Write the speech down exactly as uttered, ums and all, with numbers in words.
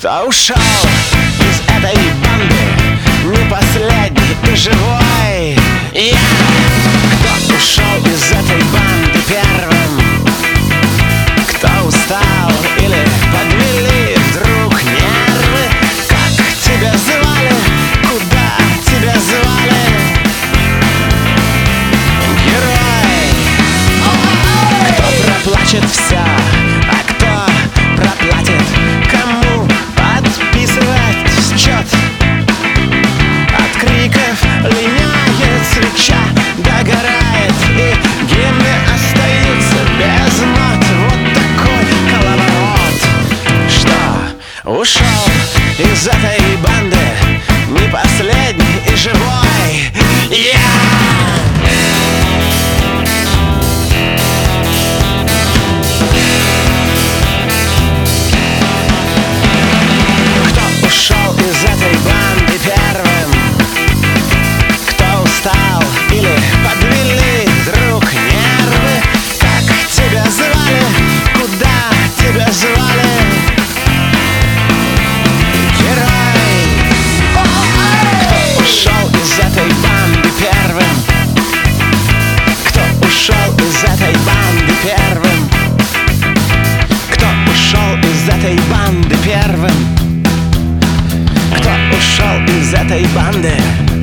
Кто ушел из этой банды, не последний и живой? Я! Кто ушел из этой банды первым? Кто устал или подвели вдруг нервы? Как тебя звали? Куда тебя звали? Герой! Кто проплачет все, а кто проплатит? Кому подписывать счет? От криков линяет свеча, догорает, и гимны остаются без нот. Вот такой коловорот. Что, ушел из этой банды, не последний и живой? Я! Или подвели вдруг нервы? Как тебя звали? Куда тебя звали? Герой! Кто ушел из этой банды первым? Кто ушел из этой банды первым? Кто ушел из этой банды первым? Кто ушел из этой банды?